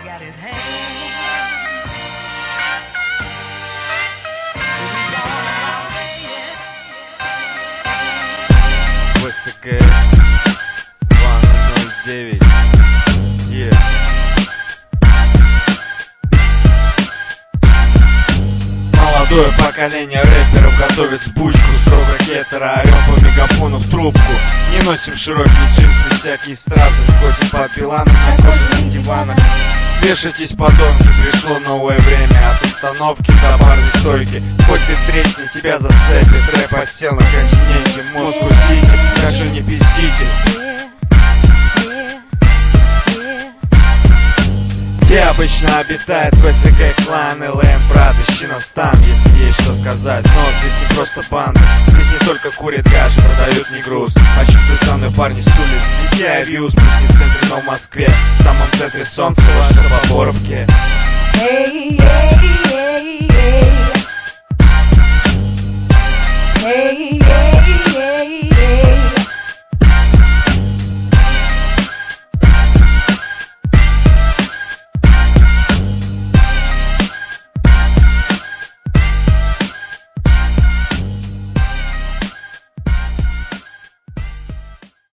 ВСК 2009. Молодое поколение рэперов готовит сбучку. Строго гетеро, орём по мегафону в трубку. Не носим широкие джинсы, всякие стразы. Ходим под Биланом на кожаных диванах. Вешайтесь, подонки, пришло новое время. От остановки до барной стойки. Хоть ты тресни, тебя зацепит. Рэп осел на континенте, Москва-Сити. Так что не пиздите. Где обычно обитает ВСК клан, ЛМ, брат, ищи нас там, если есть что сказать. Но здесь не просто банда, здесь не только курят гаши, продают не груз, а чувствуют со мной парни с улиц. Здесь я вьюз, пусть не в центре, но в Москве, в самом центре солнца, что по Боровке.